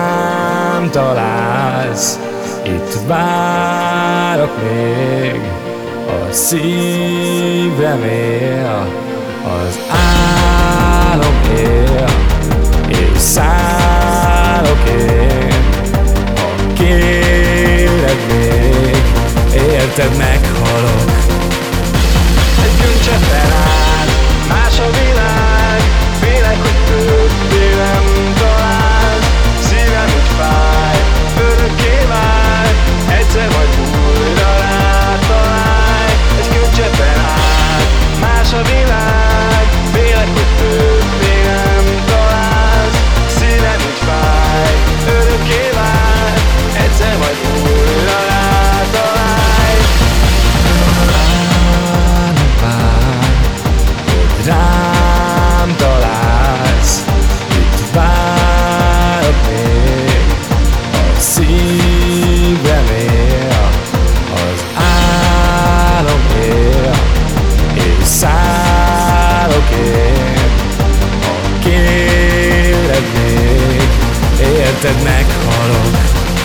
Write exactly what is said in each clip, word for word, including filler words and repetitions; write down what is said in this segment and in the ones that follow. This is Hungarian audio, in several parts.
rám találsz, itt várok még, a szívem él, az álom él, és szállok én, ha kéred még, érted, meghalok. Egy könycseppen át, más a világ, félek, hogy többé nem találsz. Szívem úgy fáj, örökké vár, egyszer majd újra rátalálj. Egy könycseppen át, más a világ, félek, hogy többé nem találsz. Szívem úgy fáj, örökké vár, egyszer majd újra rátalálj. Rám találsz, itt várok még, a szívem él, az álom él, és szállok én, ha kéred még, érted, meghalok.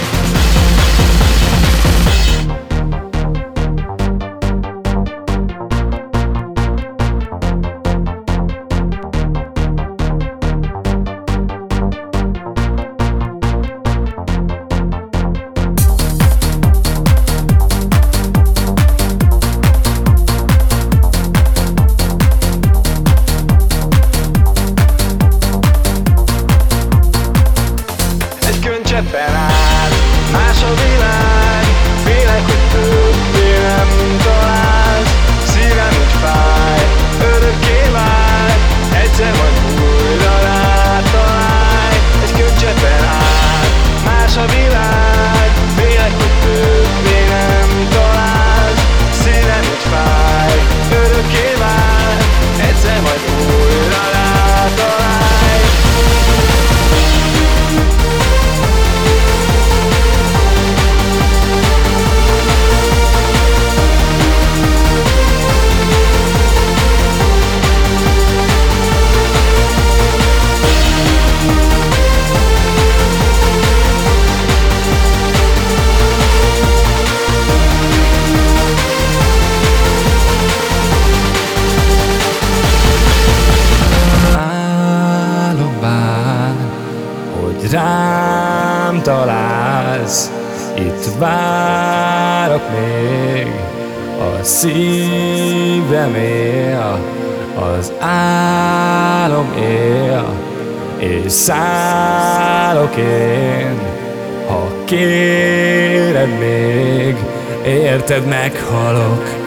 Könycseppen át, más a világ, félek, hogy többé nem találsz. Szívem úgy fáj, örökké vár, egyszer majd újra rátalálj. Egy könycseppen át, más a világ, félek, hogy többé nem találsz. Szívem úgy fáj, örökké vár, egyszer majd újra rátalálj. Rám találsz, itt várok még, a szívem él, az álom él, és szállok én, ha kéred még, érted, meghalok.